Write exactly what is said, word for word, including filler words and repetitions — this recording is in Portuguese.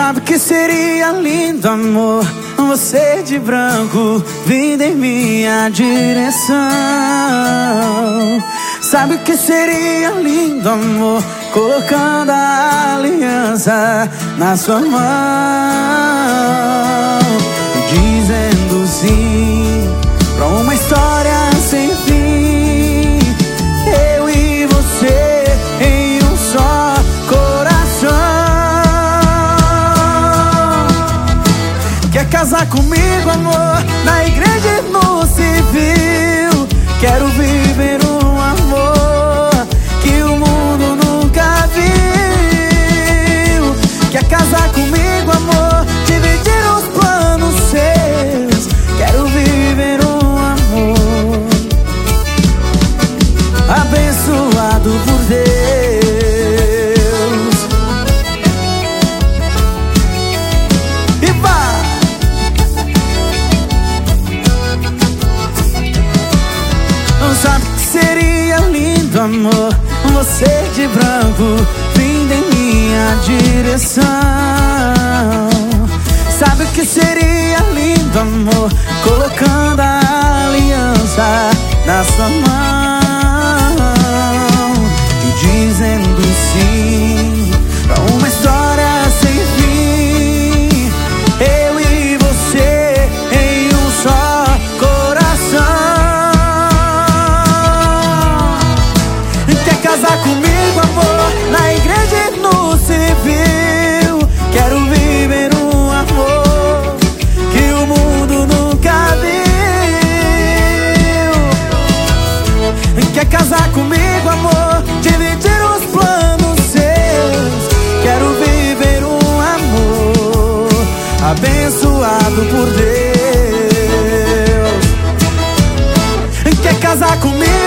Sabe que seria lindo, amor, você de branco vindo em minha direção. Sabe que seria lindo, amor, colocando a aliança na sua mão, dizendo sim pra uma história sem fim. Eu e você em um só coração. Quer casar comigo, amor, na igreja e no civil? Quero viver um amor que o mundo nunca viu. Quer casar comigo, amor, dividir os planos seus? Quero viver um amor abençoado por Deus. E vá! Sabe que seria lindo, amor, você de branco vindo em minha direção. Sabe que seria lindo, amor, colocando a aliança na sua mão e dizendo sim pra uma história sem fim. Eu e você em um só coração. Casar comigo, amor, na igreja e no civil? Quero viver um amor que o mundo nunca viu. Quer casar comigo, amor, dividir os planos seus? Quero viver um amor abençoado por Deus. Quer casar comigo?